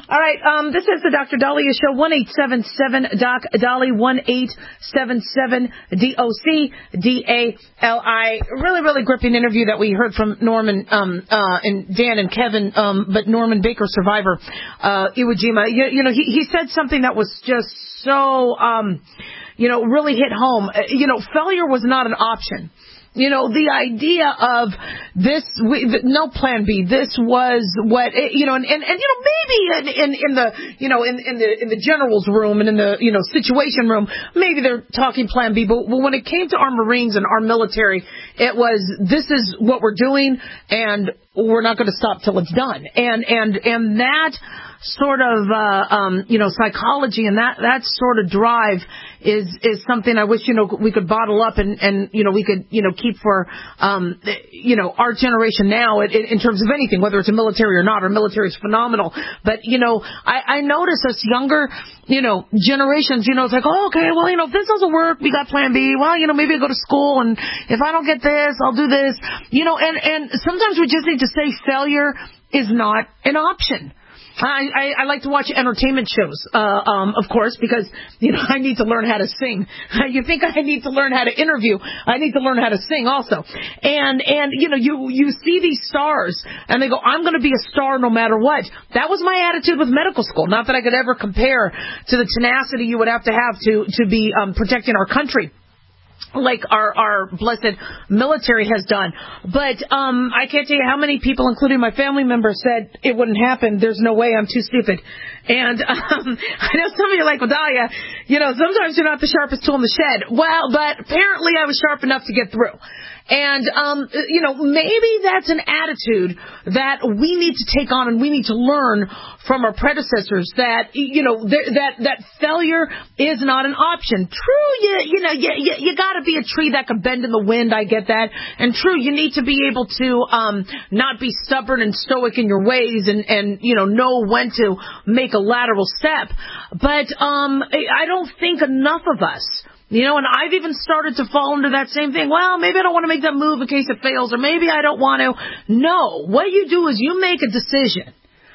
All right, um, this is the Doctor Dahlia Show, one eight seven seven Doc Dolly, one eight seven seven D O C D A L I. Really, really gripping interview that we heard from Norman um, uh, and Dan and Kevin, um, but Norman Baker, survivor, uh, Iwo Jima. You, you know, he, he said something that was just so, um, you know, really hit home. Uh, you know, failure was not an option. You know, the idea of this, we, no plan B, this was what, you know, and, and, and you know, maybe in, in, in the, you know, in, in the, in the general's room and in the, you know, situation room, maybe they're talking plan B, but, but when it came to our Marines and our military, it was, this is what we're doing and we're not going to stop till it's done. And, and, and that sort of, uh, um, you know, psychology and that, that sort of drive is, is something I wish, you know, we could bottle up and, and, you know, we could, you know, keep for, um, you know, our generation now in, in terms of anything, whether it's a military or not. Our military is phenomenal. But, you know, I, I notice us younger, you know, generations, you know, it's like, oh, okay, well, you know, if this doesn't work, we got plan B. Well, you know, maybe I go to school and if I don't get this, I'll do this, you know, and, and sometimes we just need to say failure is not an option. I, I, I like to watch entertainment shows, uh, um, of course, because, you know, I need to learn how to sing. You think I need to learn how to interview. I need to learn how to sing also. And, and, you know, you, you see these stars and they go, I'm going to be a star no matter what. That was my attitude with medical school. Not that I could ever compare to the tenacity you would have to have to, to be, um, protecting our country, like our, our blessed military has done. But um I can't tell you how many people, including my family members, said it wouldn't happen. There's no way. I'm too stupid. And um I know some of you are like, well, Dahlia, you know, sometimes you're not the sharpest tool in the shed. Well, but apparently I was sharp enough to get through. And, um, you know, maybe that's an attitude that we need to take on and we need to learn from our predecessors that, you know, th- that, that failure is not an option. True, you, you know, you, you, you gotta be a tree that can bend in the wind. I get that. And true, you need to be able to, um, not be stubborn and stoic in your ways and, and, you know, know when to make a lateral step. But, um, I don't think enough of us, you know, and I've even started to fall into that same thing. Well, maybe I don't want to make that move in case it fails, or maybe I don't want to. No, what you do is you make a decision,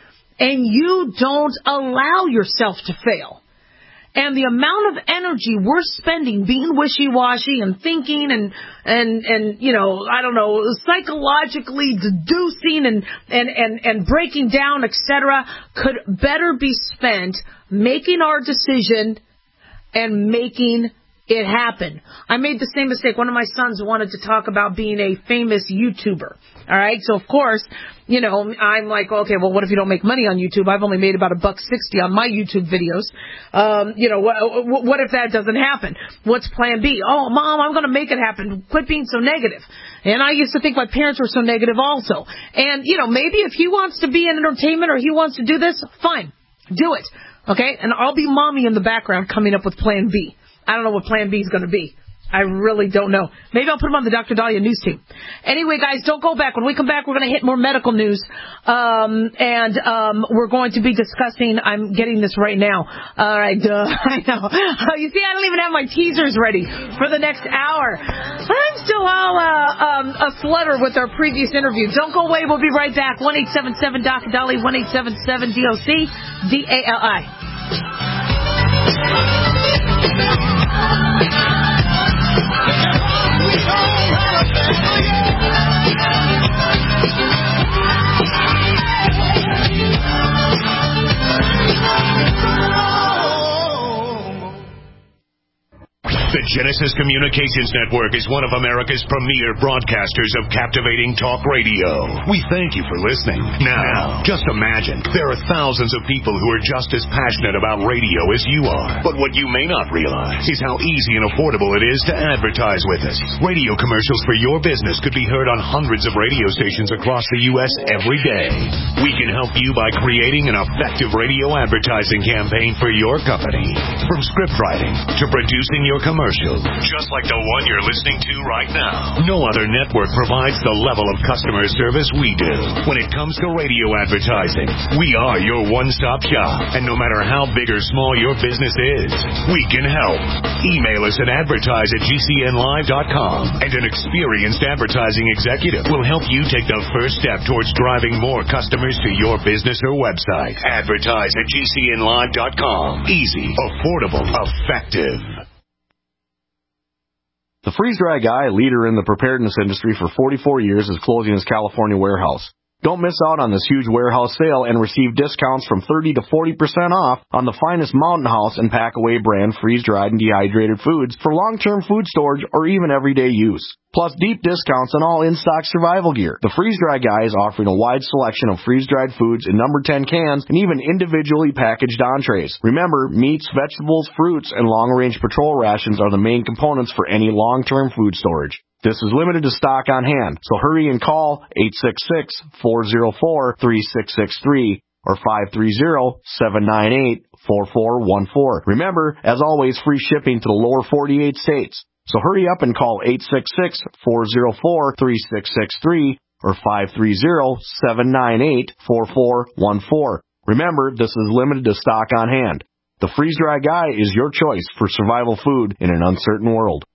and you don't allow yourself to fail. And the amount of energy we're spending being wishy-washy and thinking and, and, and, you know, I don't know, psychologically deducing and, and, and, and breaking down, et cetera, could better be spent making our decision and making it happen. I made the same mistake. One of my sons wanted to talk about being a famous YouTuber. All right. So, of course, you know, I'm like, okay, well, what if you don't make money on YouTube? I've only made about a buck sixty on my YouTube videos. Um, you know, what, what if that doesn't happen? What's plan B? Oh, Mom, I'm going to make it happen. Quit being so negative. And I used to think my parents were so negative also. And, you know, maybe if he wants to be in entertainment or he wants to do this, fine. Do it. Okay. And I'll be mommy in the background coming up with plan B. I don't know what plan B is going to be. I really don't know. Maybe I'll put him on the Doctor Dahlia news team. Anyway, guys, don't go back. When we come back, we're going to hit more medical news. Um, and um, we're going to be discussing, I'm getting this right now. All right, duh, I know. You see, I don't even have my teasers ready for the next hour. I'm still all uh, um, a flutter with our previous interview. Don't go away. We'll be right back. one eight seven seven Doc Dahlia, one eight seven seven D O C D A L I. The Genesis Communications Network is one of America's premier broadcasters of captivating talk radio. We thank you for listening. Now, just imagine, there are thousands of people who are just as passionate about radio as you are. But what you may not realize is how easy and affordable it is to advertise with us. Radio commercials for your business could be heard on hundreds of radio stations across the U S every day. We can help you by creating an effective radio advertising campaign for your company. From script writing to producing your commercials, commercial, just like the one you're listening to right now. No other network provides the level of customer service we do. When it comes to radio advertising, we are your one-stop shop. And no matter how big or small your business is, we can help. Email us at advertise at G C N live dot com, and an experienced advertising executive will help you take the first step towards driving more customers to your business or website. Advertise at G C N live dot com. Easy, affordable, effective. The Freeze Dry Guy, leader in the preparedness industry for forty-four years, is closing his California warehouse. Don't miss out on this huge warehouse sale and receive discounts from thirty to forty percent off on the finest Mountain House and Packaway brand freeze-dried and dehydrated foods for long-term food storage or even everyday use. Plus deep discounts on all in-stock survival gear. The Freeze Dry Guy is offering a wide selection of freeze-dried foods in number ten cans and even individually packaged entrees. Remember, meats, vegetables, fruits, and long-range patrol rations are the main components for any long-term food storage. This is limited to stock on hand, so hurry and call eight six six, four zero four, three six six three or five three zero, seven nine eight, four four one four. Remember, as always, free shipping to the lower forty-eight states. So hurry up and call eight six six, four zero four, three six six three or five three zero, seven nine eight, four four one four. Remember, this is limited to stock on hand. The Freeze Dry Guy is your choice for survival food in an uncertain world.